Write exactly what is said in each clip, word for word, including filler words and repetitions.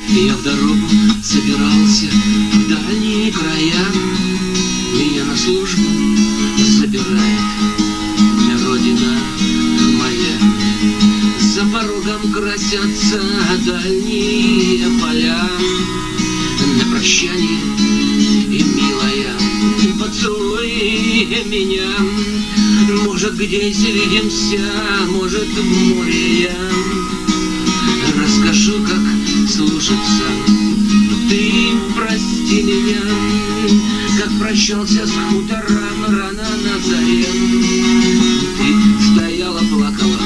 Я в дорогу собирался в дальние края. Меня на службу забирает родина моя. За порогом красятся дальние поля. На прощание, и милая, поцелуй меня. Может, где свидимся, может, в море я расскажу, как слушаться. Ты прости меня, как прощался с хутором рано на заре. Ты стояла, плакала,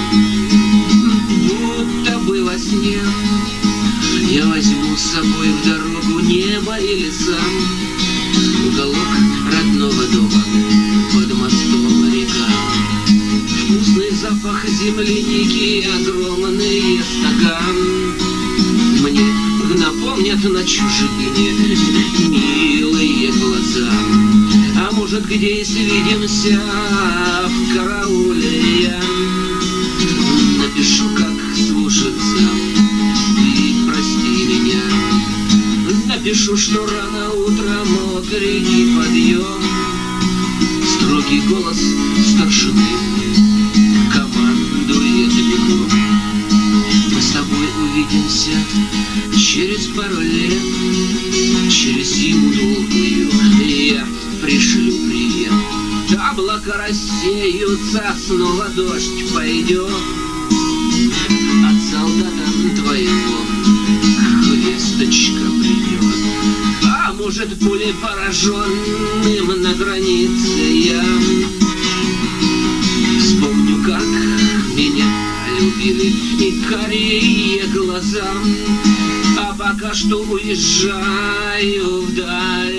будто бы во сне. Я возьму с собой в дорогу небо и леса, уголок родного дома, под мостом река. Вкусный запах земляники, огромные стакан мне напомнят на чужбине милые глаза. А может, где свидимся в карауле я напишу, как слушаться. Ты прости меня, напишу, что рано утром от реки подъем. Строгий голос старшины командует бегом. Мы с тобой увидимся через пару лет, через зиму долгую я пришлю привет. Облака рассеются, снова дождь пойдет. От солдата твоего весточка придет. А может, пулей пораженным на границе я вспомню, как меня любили и карие глаза. А пока что уезжаю вдаль